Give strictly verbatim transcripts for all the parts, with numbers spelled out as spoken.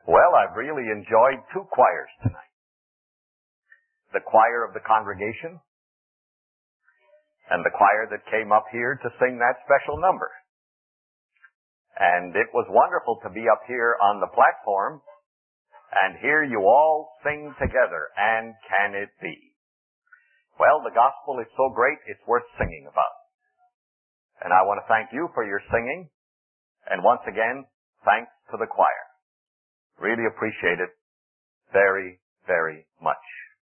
Well, I've really enjoyed two choirs tonight. The choir of the congregation and the choir that came up here to sing that special number. And it was wonderful to be up here on the platform and hear you all sing together. And can it be? Well, the gospel is so great, it's worth singing about. And I want to thank you for your singing. And once again, thanks to the choir. Really appreciate it very, very much.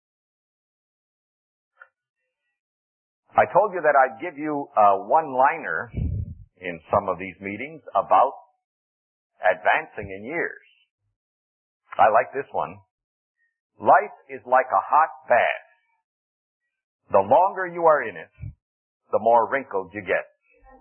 I told you that I'd give you a one-liner in some of these meetings about advancing in years. I like this one. Life is like a hot bath. The longer you are in it, the more wrinkled you get.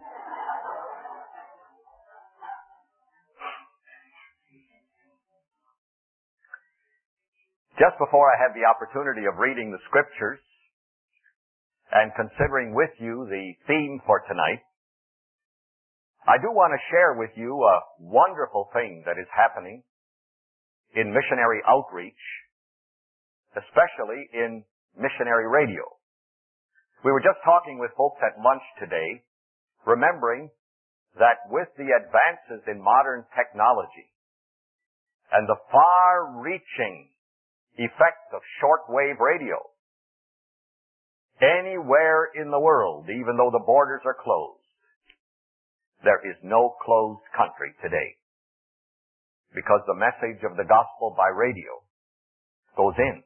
Just before I had the opportunity of reading the scriptures and considering with you the theme for tonight, I do want to share with you a wonderful thing that is happening in missionary outreach, especially in missionary radio. We were just talking with folks at lunch today, remembering that with the advances in modern technology and the far-reaching effects of shortwave radio, anywhere in the world, even though the borders are closed, there is no closed country today, because the message of the gospel by radio goes in.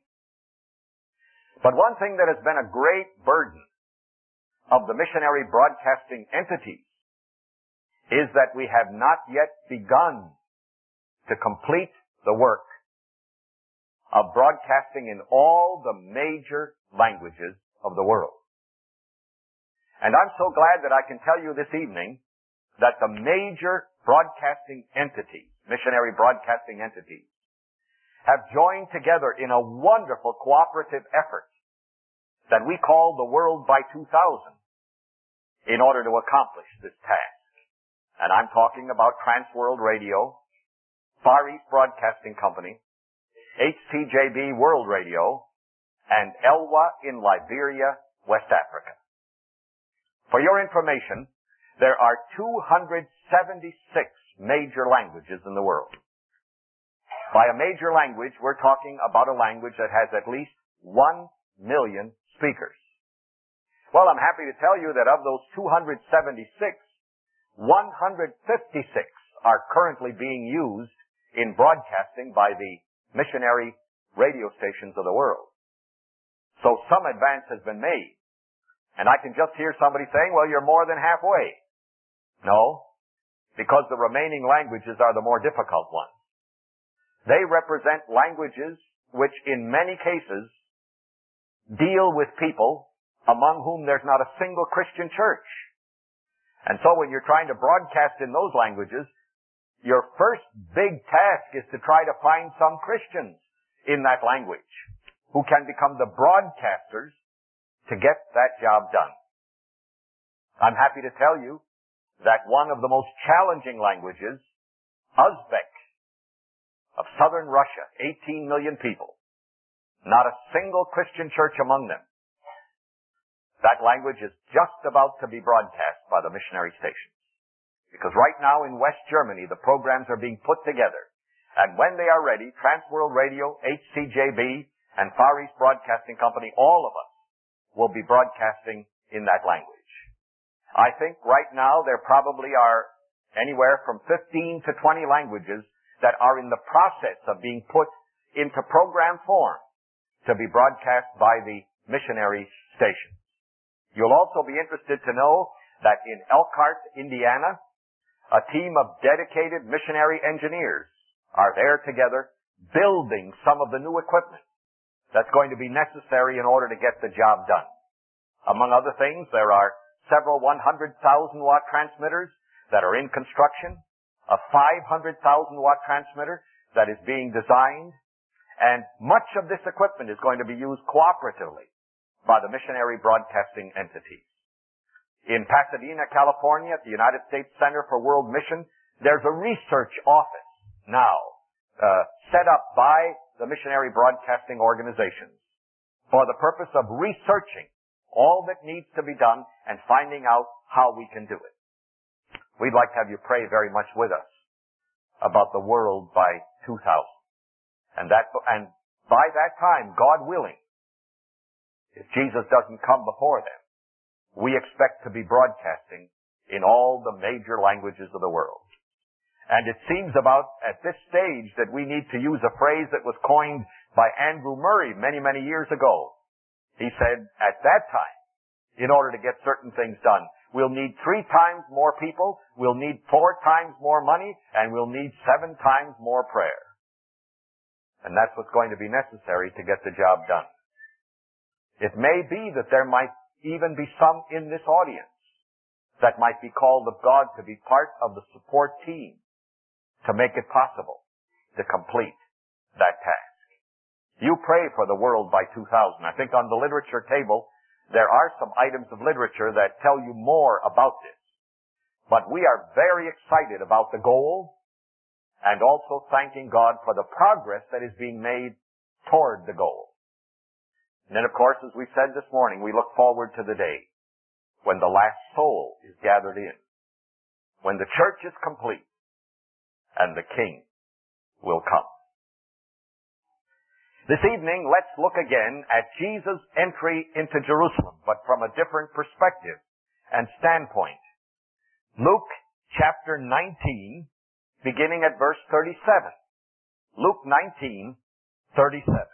But one thing that has been a great burden of the missionary broadcasting entities is that we have not yet begun to complete the work of broadcasting in all the major languages of the world. And I'm so glad that I can tell you this evening that the major broadcasting entities, missionary broadcasting entities, have joined together in a wonderful cooperative effort that we call the World by two thousand in order to accomplish this task. And I'm talking about Transworld Radio, Far East Broadcasting Company, H C J B World Radio, and Elwa in Liberia, West Africa. For your information, there are two hundred seventy-six major languages in the world. By a major language, we're talking about a language that has at least one million speakers. Well, I'm happy to tell you that of those two hundred seventy-six, one hundred fifty-six are currently being used in broadcasting by the missionary radio stations of the world. So some advance has been made. And I can just hear somebody saying, well, you're more than halfway. No, because the remaining languages are the more difficult ones. They represent languages which in many cases deal with people among whom there's not a single Christian church. And so when you're trying to broadcast in those languages, your first big task is to try to find some Christians in that language who can become the broadcasters to get that job done. I'm happy to tell you that one of the most challenging languages, Uzbek, of southern Russia, eighteen million people, not a single Christian church among them. That language is just about to be broadcast by the missionary stations. Because right now in West Germany, the programs are being put together. And when they are ready, Transworld Radio, H C J B, and Far East Broadcasting Company, all of us will be broadcasting in that language. I think right now there probably are anywhere from fifteen to twenty languages that are in the process of being put into program form to be broadcast by the missionary stations. You'll also be interested to know that in Elkhart, Indiana, a team of dedicated missionary engineers are there together building some of the new equipment that's going to be necessary in order to get the job done. Among other things, there are several one hundred thousand watt transmitters that are in construction, a five hundred thousand watt transmitter that is being designed, and much of this equipment is going to be used cooperatively by the missionary broadcasting entities. In Pasadena, California, at the United States Center for World Mission, there's a research office now uh, set up by the missionary broadcasting organizations for the purpose of researching all that needs to be done and finding out how we can do it. We'd like to have you pray very much with us about the world by two thousand. And that, and by that time, God willing, if Jesus doesn't come before then, we expect to be broadcasting in all the major languages of the world. And it seems about at this stage that we need to use a phrase that was coined by Andrew Murray many, many years ago. He said, at that time, in order to get certain things done, we'll need three times more people, we'll need four times more money, and we'll need seven times more prayer. And that's what's going to be necessary to get the job done. It may be that there might even be some in this audience that might be called of God to be part of the support team to make it possible to complete that task. You pray for the world by two thousand. I think on the literature table there are some items of literature that tell you more about this. But we are very excited about the goal and also thanking God for the progress that is being made toward the goal. And then, of course, as we said this morning, we look forward to the day when the last soul is gathered in, when the church is complete, and the King will come. This evening, let's look again at Jesus' entry into Jerusalem, but from a different perspective and standpoint. Luke chapter nineteen, beginning at verse thirty-seven. Luke nineteen, thirty-seven.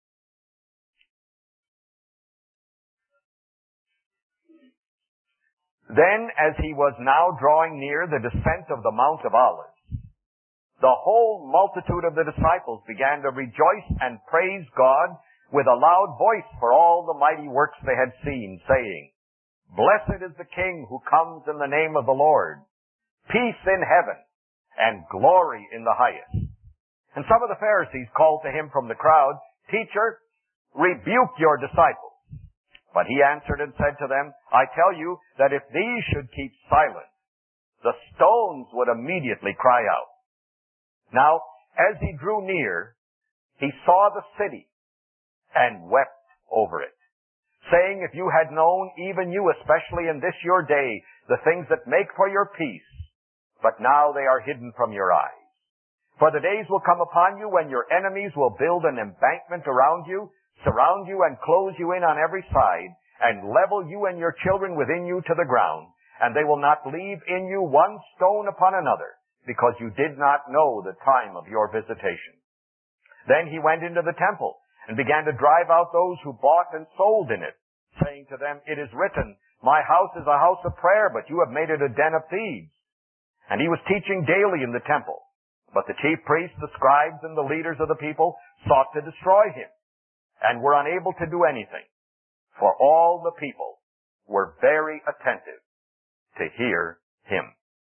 Then, as he was now drawing near the descent of the Mount of Olives, the whole multitude of the disciples began to rejoice and praise God with a loud voice for all the mighty works they had seen, saying, Blessed is the King who comes in the name of the Lord, peace in heaven and glory in the highest. And some of the Pharisees called to him from the crowd, Teacher, rebuke your disciples. But he answered and said to them, I tell you that if these should keep silent, the stones would immediately cry out. Now, as he drew near, he saw the city and wept over it, saying, If you had known, even you, especially in this your day, the things that make for your peace, but now they are hidden from your eyes. For the days will come upon you when your enemies will build an embankment around you, surround you and close you in on every side, and level you and your children within you to the ground, and they will not leave in you one stone upon another, because you did not know the time of your visitation. Then he went into the temple, and began to drive out those who bought and sold in it, saying to them, It is written, My house is a house of prayer, but you have made it a den of thieves. And he was teaching daily in the temple. But the chief priests, the scribes, and the leaders of the people sought to destroy him, and were unable to do anything, for all the people were very attentive to hear him.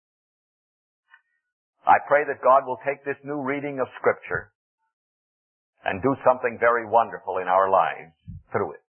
I pray that God will take this new reading of Scripture and do something very wonderful in our lives through it.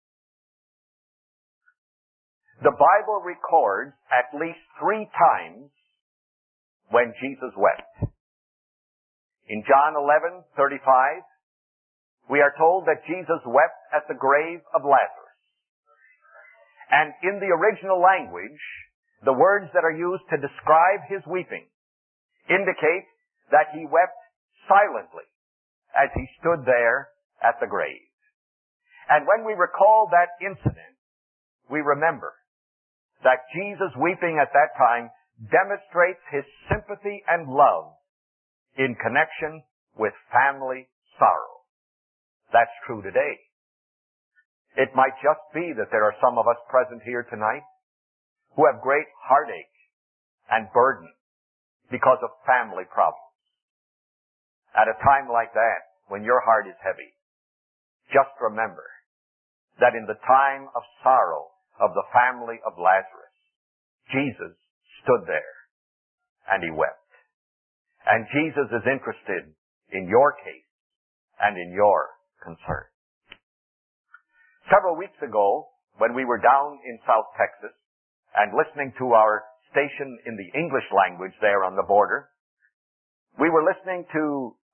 The Bible records at least three times when Jesus wept. In John eleven thirty-five, we are told that Jesus wept at the grave of Lazarus. And in the original language, the words that are used to describe his weeping indicate that he wept silently as he stood there at the grave. And when we recall that incident, we remember that Jesus weeping at that time demonstrates his sympathy and love in connection with family sorrow. That's true today. It might just be that there are some of us present here tonight who have great heartache and burden because of family problems. At a time like that, when your heart is heavy, just remember that in the time of sorrow of the family of Lazarus, Jesus stood there and he wept. And Jesus is interested in your case and in your concern. Several weeks ago, when we were down in South Texas and listening to our station in the English language there on the border, we were listening to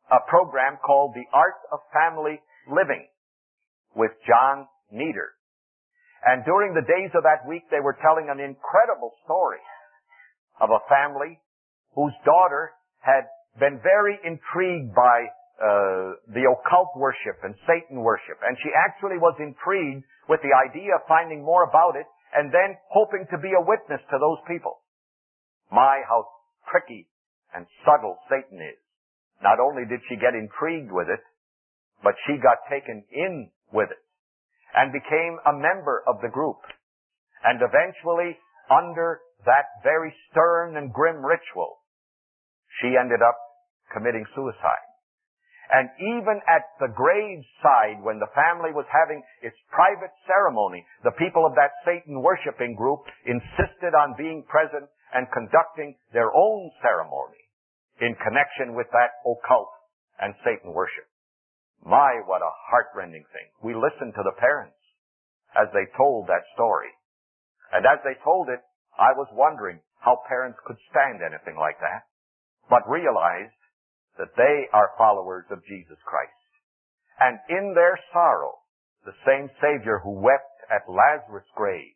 a program called The Art of Family Living with John Nieder. And during the days of that week, they were telling an incredible story of a family whose daughter had been very intrigued by uh, the occult worship and Satan worship. And she actually was intrigued with the idea of finding more about it and then hoping to be a witness to those people. My, how tricky and subtle Satan is. Not only did she get intrigued with it, but she got taken in with it and became a member of the group. And eventually, under that very stern and grim ritual, she ended up committing suicide. And even at the graveside, when the family was having its private ceremony, the people of that Satan worshiping group insisted on being present and conducting their own ceremony in connection with that occult and Satan worship. My, what a heartrending thing. We listened to the parents as they told that story. And as they told it, I was wondering how parents could stand anything like that, but realized that they are followers of Jesus Christ. And in their sorrow, the same Savior who wept at Lazarus' grave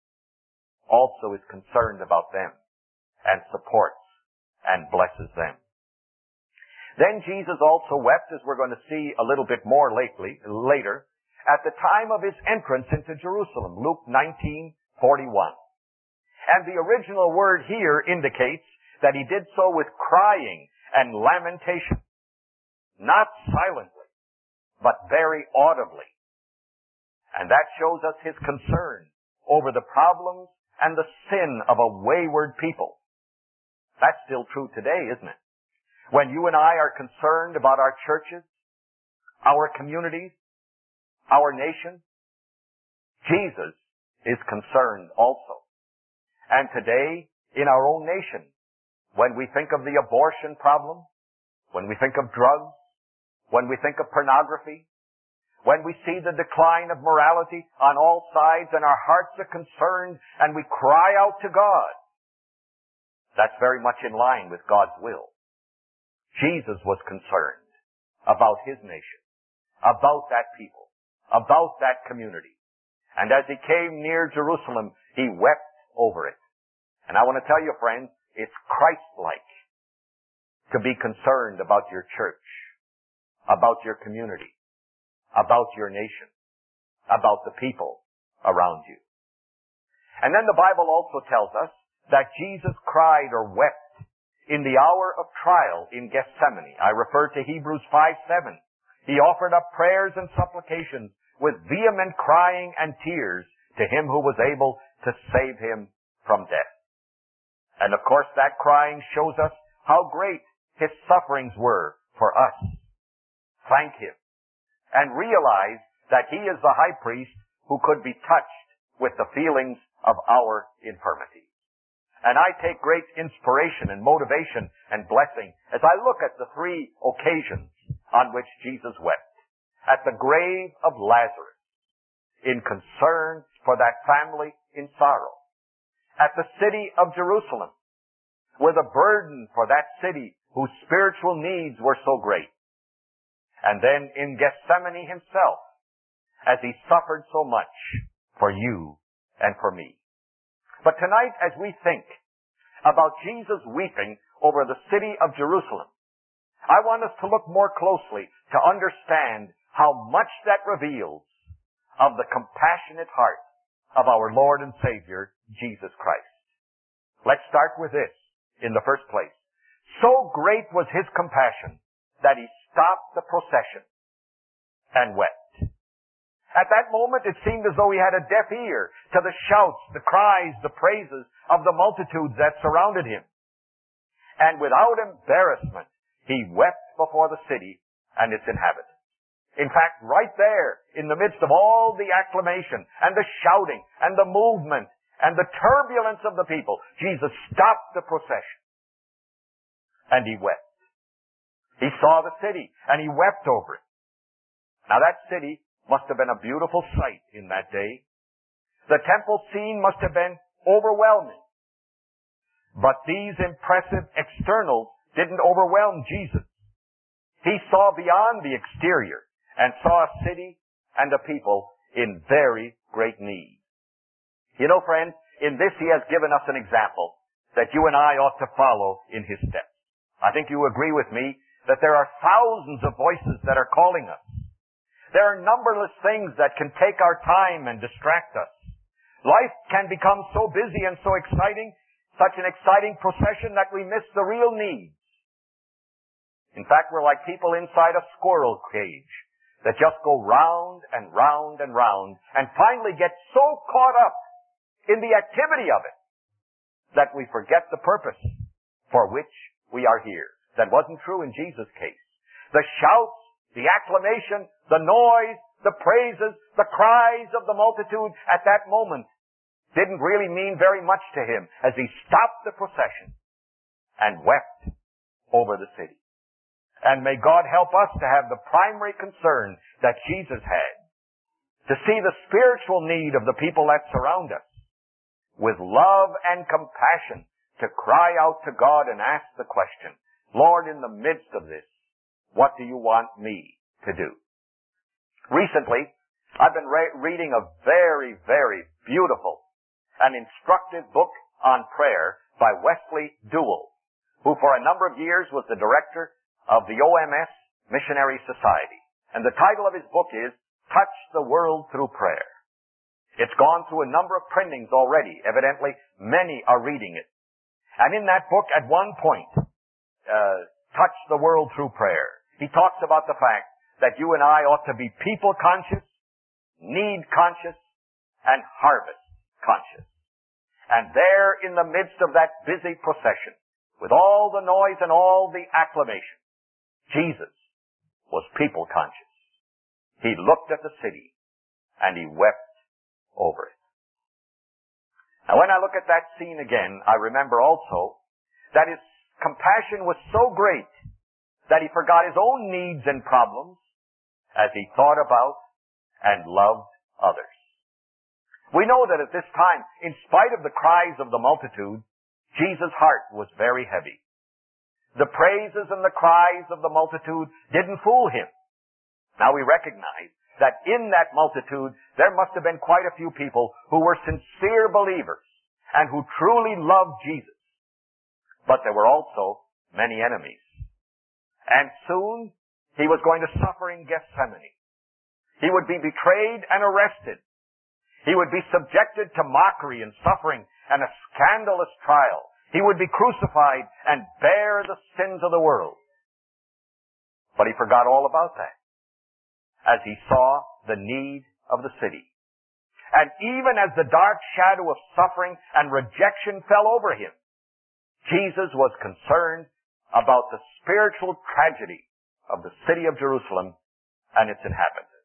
also is concerned about them and supports and blesses them. Then Jesus also wept, as we're going to see a little bit more lately, later, at the time of his entrance into Jerusalem, Luke nineteen forty-one. And the original word here indicates that he did so with crying and lamentation, not silently, but very audibly. And that shows us his concern over the problems and the sin of a wayward people. That's still true today, isn't it? When you and I are concerned about our churches, our communities, our nation, Jesus is concerned also. And today, in our own nation, when we think of the abortion problem, when we think of drugs, when we think of pornography, when we see the decline of morality on all sides and our hearts are concerned and we cry out to God, that's very much in line with God's will. Jesus was concerned about his nation, about that people, about that community. And as he came near Jerusalem, he wept over it. And I want to tell you, friends, it's Christ-like to be concerned about your church, about your community, about your nation, about the people around you. And then the Bible also tells us that Jesus cried or wept in the hour of trial in Gethsemane. I refer to Hebrews five seven. He offered up prayers and supplications with vehement crying and tears to him who was able to save him from death. And of course that crying shows us how great his sufferings were for us. Thank him. And realize that he is the high priest who could be touched with the feelings of our infirmities. And I take great inspiration and motivation and blessing as I look at the three occasions on which Jesus wept. At the grave of Lazarus, in concern for that family in sorrow. At the city of Jerusalem, with a burden for that city whose spiritual needs were so great. And then in Gethsemane himself, as he suffered so much for you and for me. But tonight, as we think about Jesus weeping over the city of Jerusalem, I want us to look more closely to understand how much that reveals of the compassionate heart of our Lord and Savior, Jesus Christ. Let's start with this in the first place. So great was his compassion that he stopped the procession and wept. At that moment, it seemed as though he had a deaf ear to the shouts, the cries, the praises of the multitudes that surrounded him. And without embarrassment, he wept before the city and its inhabitants. In fact, right there, in the midst of all the acclamation and the shouting and the movement and the turbulence of the people, Jesus stopped the procession and he wept. He saw the city and he wept over it. Now that city must have been a beautiful sight in that day. The temple scene must have been overwhelming. But these impressive externals didn't overwhelm Jesus. He saw beyond the exterior and saw a city and a people in very great need. You know, friends, in this he has given us an example that you and I ought to follow in his steps. I think you agree with me that there are thousands of voices that are calling us. There are numberless things that can take our time and distract us. Life can become so busy and so exciting, such an exciting procession that we miss the real needs. In fact, we're like people inside a squirrel cage that just go round and round and round and finally get so caught up in the activity of it that we forget the purpose for which we are here. That wasn't true in Jesus' case. The shouts, the acclamation, the noise, the praises, the cries of the multitude at that moment didn't really mean very much to him as he stopped the procession and wept over the city. And may God help us to have the primary concern that Jesus had, to see the spiritual need of the people that surround us, with love and compassion, to cry out to God and ask the question, Lord, in the midst of this, what do you want me to do? Recently, I've been re- reading a very, very beautiful and instructive book on prayer by Wesley Duell, who for a number of years was the director of the O M S Missionary Society. And the title of his book is Touch the World Through Prayer. It's gone through a number of printings already. Evidently, many are reading it. And in that book, at one point, uh, Touch the World Through Prayer, he talks about the fact that you and I ought to be people conscious, need conscious, and harvest conscious. And there in the midst of that busy procession, with all the noise and all the acclamation, Jesus was people conscious. He looked at the city and he wept over it. Now when I look at that scene again, I remember also that his compassion was so great that he forgot his own needs and problems as he thought about and loved others. We know that at this time, in spite of the cries of the multitude, Jesus' heart was very heavy. The praises and the cries of the multitude didn't fool him. Now we recognize that in that multitude, there must have been quite a few people who were sincere believers and who truly loved Jesus. But there were also many enemies. And soon, he was going to suffer in Gethsemane. He would be betrayed and arrested. He would be subjected to mockery and suffering and a scandalous trial. He would be crucified and bear the sins of the world. But he forgot all about that as he saw the need of the city. And even as the dark shadow of suffering and rejection fell over him, Jesus was concerned about the spiritual tragedy of the city of Jerusalem and its inhabitants.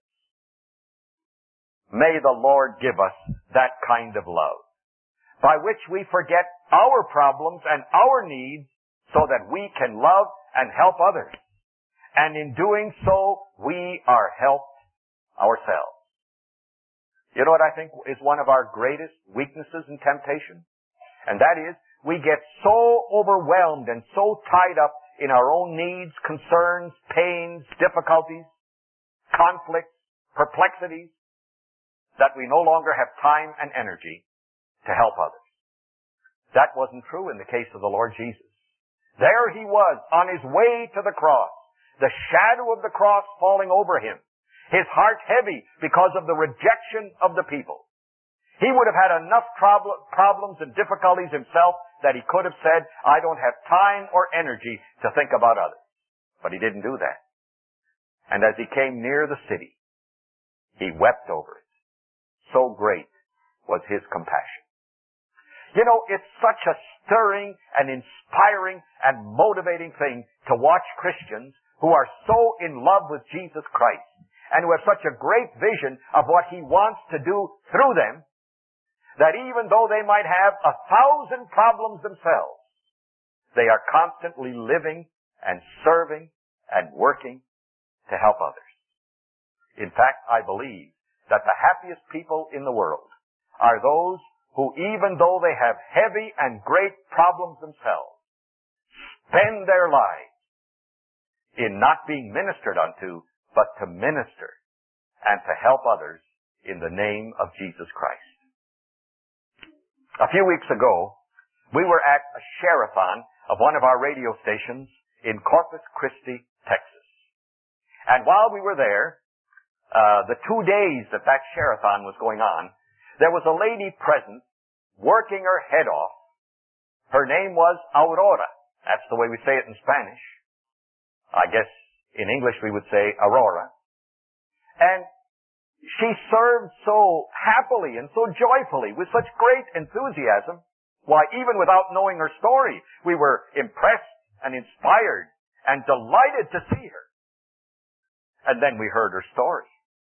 May the Lord give us that kind of love, by which we forget our problems and our needs so that we can love and help others. And in doing so, we are helped ourselves. You know what I think is one of our greatest weaknesses and temptation? And that is, we get so overwhelmed and so tied up in our own needs, concerns, pains, difficulties, conflicts, perplexities, that we no longer have time and energy to help others. That wasn't true in the case of the Lord Jesus. There he was on his way to the cross, the shadow of the cross falling over him, his heart heavy because of the rejection of the people. He would have had enough prob- problems and difficulties himself that he could have said, I don't have time or energy to think about others. But he didn't do that. And as he came near the city, he wept over it. So great was his compassion. You know, it's such a stirring and inspiring and motivating thing to watch Christians who are so in love with Jesus Christ and who have such a great vision of what he wants to do through them, that even though they might have a thousand problems themselves, they are constantly living and serving and working to help others. In fact, I believe that the happiest people in the world are those who, even though they have heavy and great problems themselves, spend their lives in not being ministered unto, but to minister and to help others in the name of Jesus Christ. A few weeks ago, we were at a share-a-thon of one of our radio stations in Corpus Christi, Texas. And while we were there, uh, the two days that that share-a-thon was going on, there was a lady present working her head off. Her name was Aurora. That's the way we say it in Spanish. I guess in English we would say Aurora. And she served so happily and so joyfully with such great enthusiasm. Why, even without knowing her story, we were impressed and inspired and delighted to see her. And then we heard her story.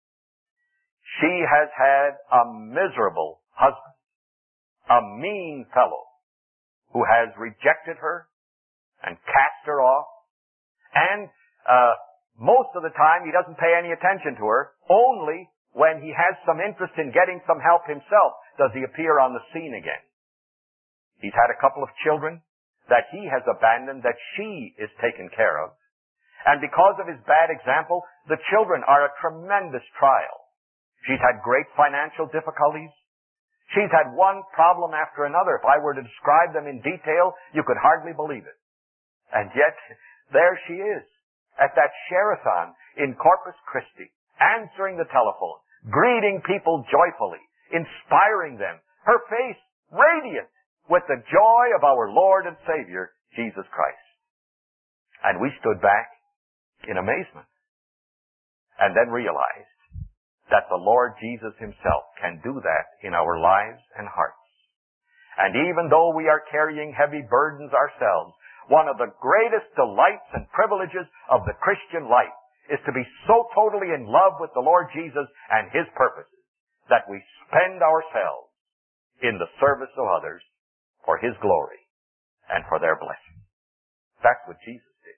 She has had a miserable husband, a mean fellow who has rejected her and cast her off. And uh, most of the time he doesn't pay any attention to her. Only when he has some interest in getting some help himself does he appear on the scene again. He's had a couple of children that he has abandoned, that she is taken care of. And because of his bad example, the children are a tremendous trial. She's had great financial difficulties. She's had one problem after another. If I were to describe them in detail, you could hardly believe it. And yet, there she is, at that share-a-thon in Corpus Christi, answering the telephone, greeting people joyfully, inspiring them, her face radiant with the joy of our Lord and Savior, Jesus Christ. And we stood back in amazement, and then realized that the Lord Jesus himself can do that in our lives and hearts. And even though we are carrying heavy burdens ourselves, one of the greatest delights and privileges of the Christian life is to be so totally in love with the Lord Jesus and his purposes that we spend ourselves in the service of others for his glory and for their blessing. That's what Jesus did.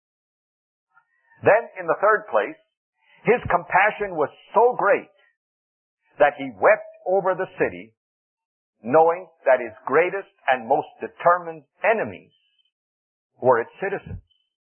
Then, in the third place, his compassion was so great that he wept over the city, knowing that his greatest and most determined enemies were its citizens.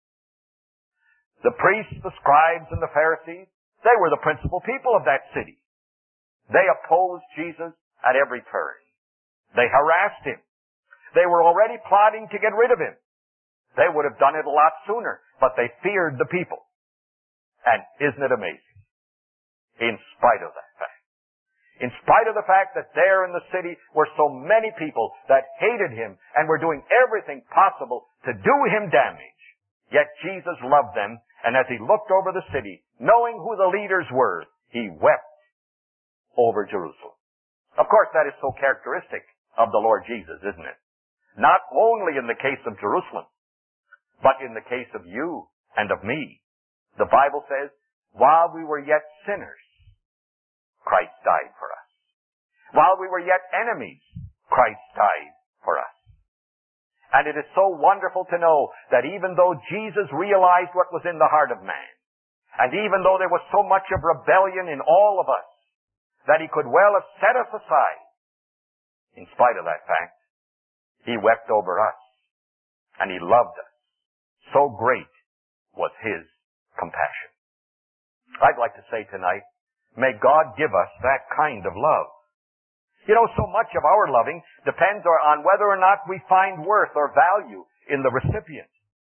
The priests, the scribes, and the Pharisees, they were the principal people of that city. They opposed Jesus at every turn. They harassed him. They were already plotting to get rid of him. They would have done it a lot sooner, but they feared the people. And isn't it amazing? In spite of that fact. In spite of the fact that there in the city were so many people that hated him and were doing everything possible to do him damage, yet Jesus loved them, and as he looked over the city, knowing who the leaders were, he wept over Jerusalem. Of course, that is so characteristic of the Lord Jesus, isn't it? Not only in the case of Jerusalem, but in the case of you and of me. The Bible says, while we were yet sinners, Christ died for us. While we were yet enemies, Christ died for us. And it is so wonderful to know that even though Jesus realized what was in the heart of man, and even though there was so much of rebellion in all of us, that he could well have set us aside, in spite of that fact, he wept over us, and he loved us. So great was his compassion. I'd like to say tonight, may God give us that kind of love. You know, so much of our loving depends on whether or not we find worth or value in the recipient.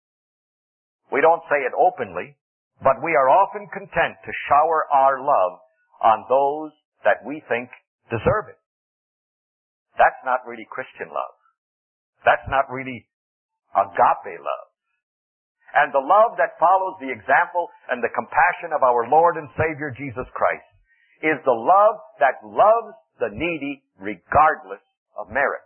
We don't say it openly, but we are often content to shower our love on those that we think deserve it. That's not really Christian love. That's not really agape love. And the love that follows the example and the compassion of our Lord and Savior Jesus Christ is the love that loves the needy regardless of merit.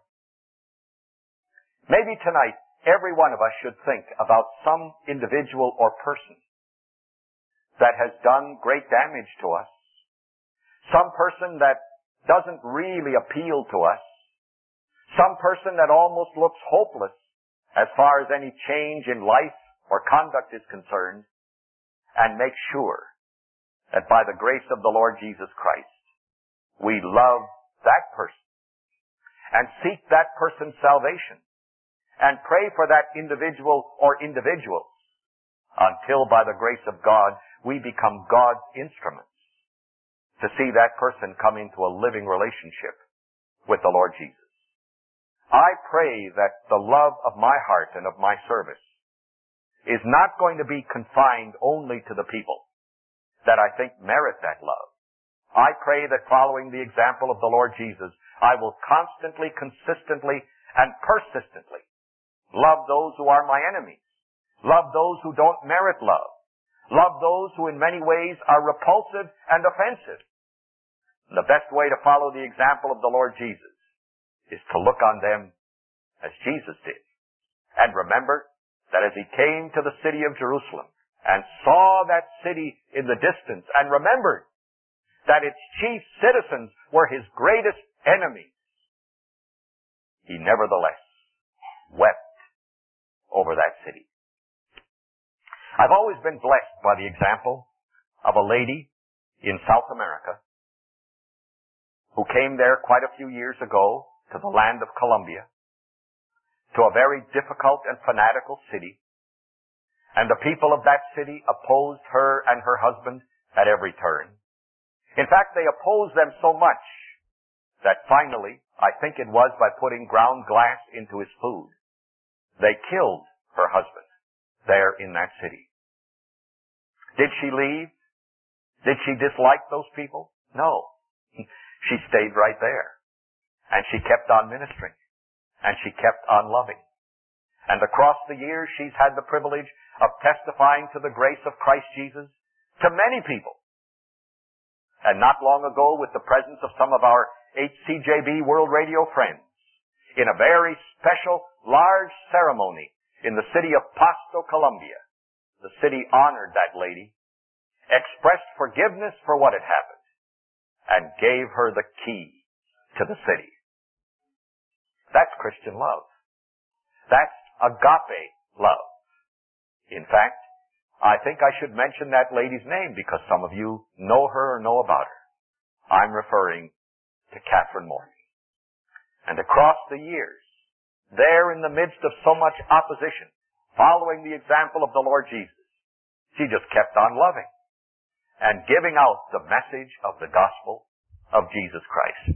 Maybe tonight every one of us should think about some individual or person that has done great damage to us. Some person that doesn't really appeal to us. Some person that almost looks hopeless as far as any change in life or conduct is concerned, and make sure that by the grace of the Lord Jesus Christ, we love that person and seek that person's salvation and pray for that individual or individuals until by the grace of God we become God's instruments to see that person come into a living relationship with the Lord Jesus. I pray that the love of my heart and of my service is not going to be confined only to the people that I think merit that love. I pray that following the example of the Lord Jesus, I will constantly, consistently, and persistently love those who are my enemies, love those who don't merit love, love those who in many ways are repulsive and offensive. And the best way to follow the example of the Lord Jesus is to look on them as Jesus did. And remember that as he came to the city of Jerusalem and saw that city in the distance and remembered that its chief citizens were his greatest enemies, he nevertheless wept over that city. I've always been blessed by the example of a lady in South America who came there quite a few years ago to the land of Colombia, to a very difficult and fanatical city. And the people of that city opposed her and her husband at every turn. In fact, they opposed them so much that finally, I think it was by putting ground glass into his food, they killed her husband there in that city. Did she leave? Did she dislike those people? No. She stayed right there. And she kept on ministering. And she kept on loving. And across the years, she's had the privilege of testifying to the grace of Christ Jesus to many people. And not long ago, with the presence of some of our H C J B World Radio friends, in a very special, large ceremony in the city of Pasto, Colombia, the city honored that lady, expressed forgiveness for what had happened, and gave her the key to the city. That's Christian love. That's agape love. In fact, I think I should mention that lady's name because some of you know her or know about her. I'm referring to Catherine Morton. And across the years, there in the midst of so much opposition, following the example of the Lord Jesus, she just kept on loving and giving out the message of the gospel of Jesus Christ.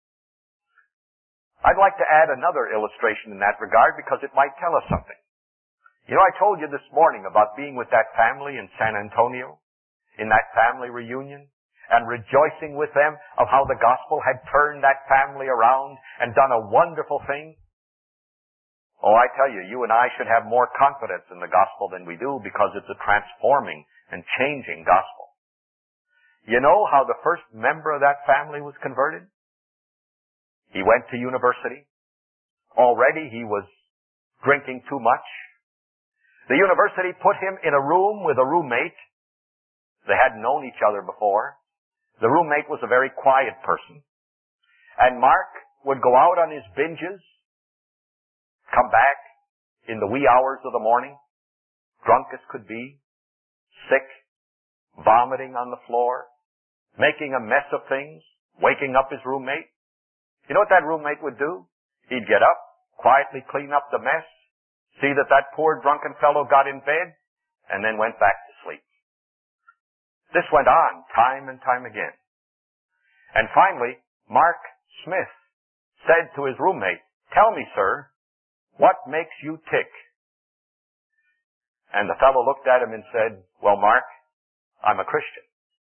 I'd like to add another illustration in that regard because it might tell us something. You know, I told you this morning about being with that family in San Antonio, in that family reunion, and rejoicing with them of how the gospel had turned that family around and done a wonderful thing. Oh, I tell you, you and I should have more confidence in the gospel than we do because it's a transforming and changing gospel. You know how the first member of that family was converted? He went to university. Already he was drinking too much. The university put him in a room with a roommate. They hadn't known each other before. The roommate was a very quiet person. And Mark would go out on his binges, come back in the wee hours of the morning, drunk as could be, sick, vomiting on the floor, making a mess of things, waking up his roommate. You know what that roommate would do? He'd get up, quietly clean up the mess, see that that poor drunken fellow got in bed, and then went back to sleep. This went on time and time again. And finally, Mark Smith said to his roommate, "Tell me, sir, what makes you tick?" And the fellow looked at him and said, "Well, Mark, I'm a Christian."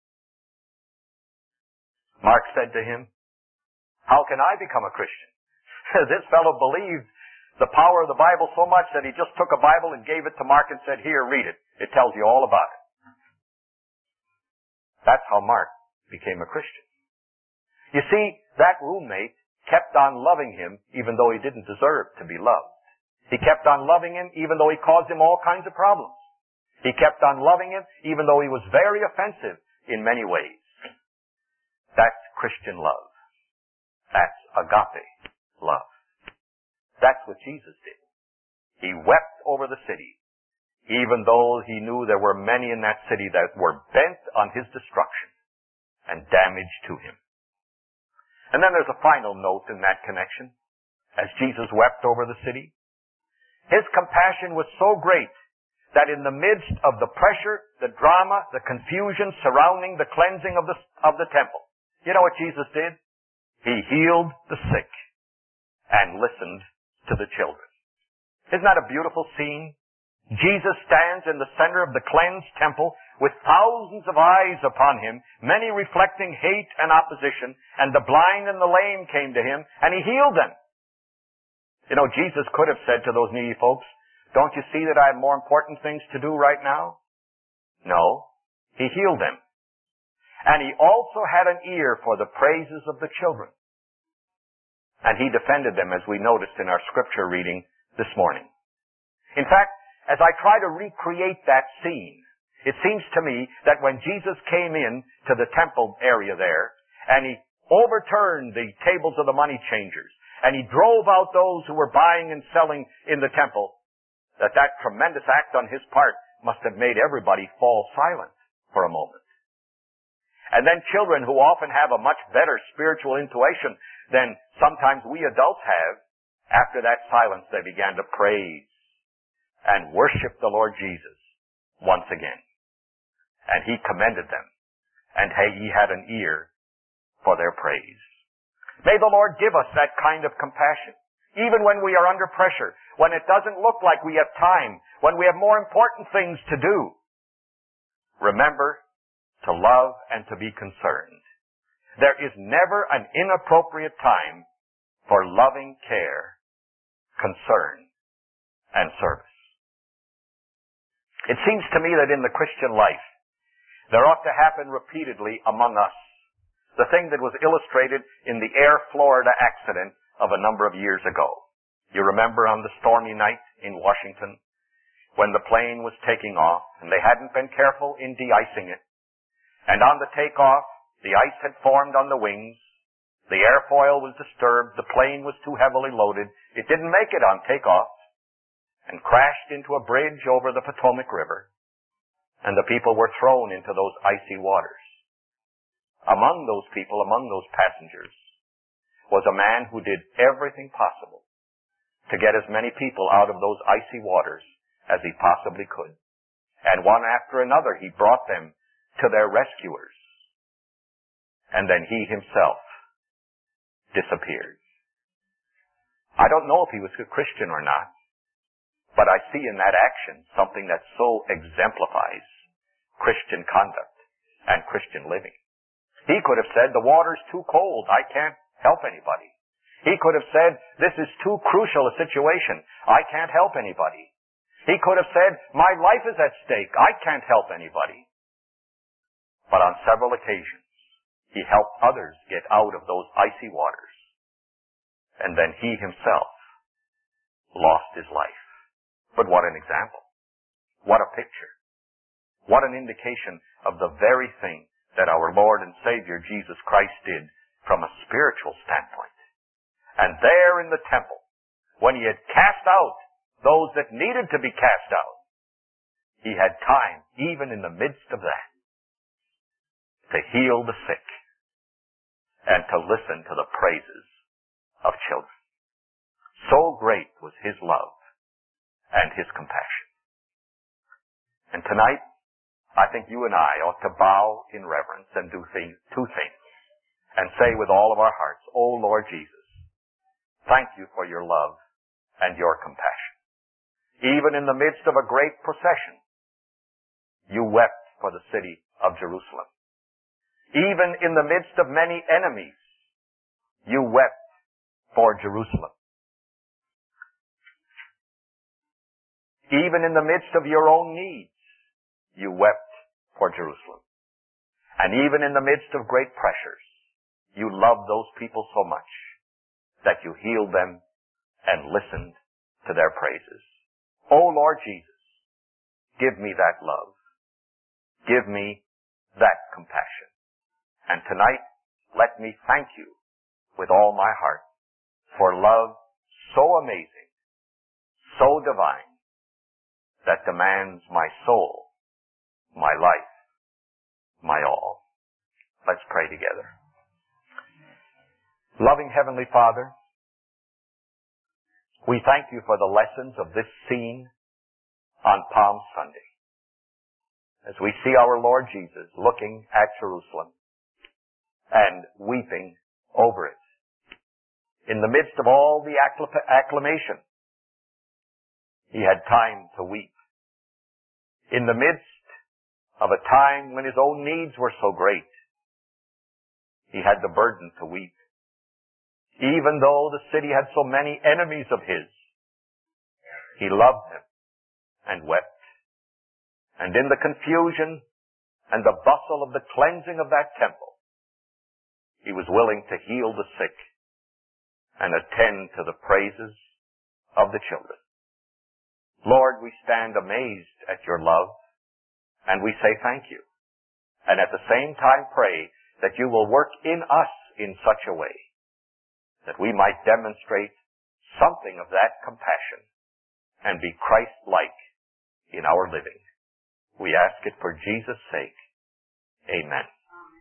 Mark said to him, "How can I become a Christian?" This fellow believed the power of the Bible so much that he just took a Bible and gave it to Mark and said, "Here, read it. It tells you all about it." That's how Mark became a Christian. You see, that roommate kept on loving him even though he didn't deserve to be loved. He kept on loving him even though he caused him all kinds of problems. He kept on loving him even though he was very offensive in many ways. That's Christian love. That's agape love. That's what Jesus did. He wept over the city, even though he knew there were many in that city that were bent on his destruction and damage to him. And then there's a final note in that connection. As Jesus wept over the city, his compassion was so great that in the midst of the pressure, the drama, the confusion surrounding the cleansing of the, of the temple, you know what Jesus did? He healed the sick and listened to the children. Isn't that a beautiful scene? Jesus stands in the center of the cleansed temple with thousands of eyes upon him, many reflecting hate and opposition, and the blind and the lame came to him, and he healed them. You know, Jesus could have said to those needy folks, don't you see that I have more important things to do right now? No. He healed them. And he also had an ear for the praises of the children. And he defended them, as we noticed in our scripture reading this morning. In fact, as I try to recreate that scene, it seems to me that when Jesus came in to the temple area there, and he overturned the tables of the money changers, and he drove out those who were buying and selling in the temple, that that tremendous act on his part must have made everybody fall silent for a moment. And then children who often have a much better spiritual intuition than sometimes we adults have, after that silence they began to praise and worship the Lord Jesus once again. And he commended them, and he had an ear for their praise. May the Lord give us that kind of compassion, even when we are under pressure, when it doesn't look like we have time, when we have more important things to do. Remember to love and to be concerned. There is never an inappropriate time for loving care, concern, and service. It seems to me that in the Christian life, there ought to happen repeatedly among us the thing that was illustrated in the Air Florida accident of a number of years ago. You remember on the stormy night in Washington when the plane was taking off and they hadn't been careful in de-icing it. And on the takeoff, the ice had formed on the wings. The airfoil was disturbed. The plane was too heavily loaded. It didn't make it on takeoff and crashed into a bridge over the Potomac River. And the people were thrown into those icy waters. Among those people, among those passengers, was a man who did everything possible to get as many people out of those icy waters as he possibly could. And one after another, he brought them to their rescuers. And then he himself disappeared. I don't know if he was a Christian or not, but I see in that action something that so exemplifies Christian conduct and Christian living. He could have said, the water's too cold, I can't help anybody. He could have said, this is too crucial a situation, I can't help anybody. He could have said, my life is at stake, I can't help anybody. But on several occasions, he helped others get out of those icy waters. And then he himself lost his life. But what an example. What a picture. What an indication of the very thing that our Lord and Savior Jesus Christ did from a spiritual standpoint. And there in the temple, when he had cast out those that needed to be cast out, he had time, even in the midst of that, to heal the sick and to listen to the praises of children. So great was his love and his compassion. And tonight, I think you and I ought to bow in reverence and do things, two things, and say with all of our hearts, O Lord Jesus, thank you for your love and your compassion. Even in the midst of a great procession, you wept for the city of Jerusalem. Even in the midst of many enemies, you wept for Jerusalem. Even in the midst of your own needs, you wept for Jerusalem. And even in the midst of great pressures, you loved those people so much that you healed them and listened to their praises. Oh Lord Jesus, give me that love. Give me that compassion. And tonight, let me thank you with all my heart for love so amazing, so divine, that demands my soul, my life, my all. Let's pray together. Loving Heavenly Father, we thank you for the lessons of this scene on Palm Sunday, as we see our Lord Jesus looking at Jerusalem and weeping over it. In the midst of all the acclamation, he had time to weep. In the midst of a time when his own needs were so great, he had the burden to weep. Even though the city had so many enemies of his, he loved them and wept. And in the confusion and the bustle of the cleansing of that temple, he was willing to heal the sick and attend to the praises of the children. Lord, we stand amazed at your love, and we say thank you. And at the same time pray that you will work in us in such a way that we might demonstrate something of that compassion and be Christ-like in our living. We ask it for Jesus' sake. Amen.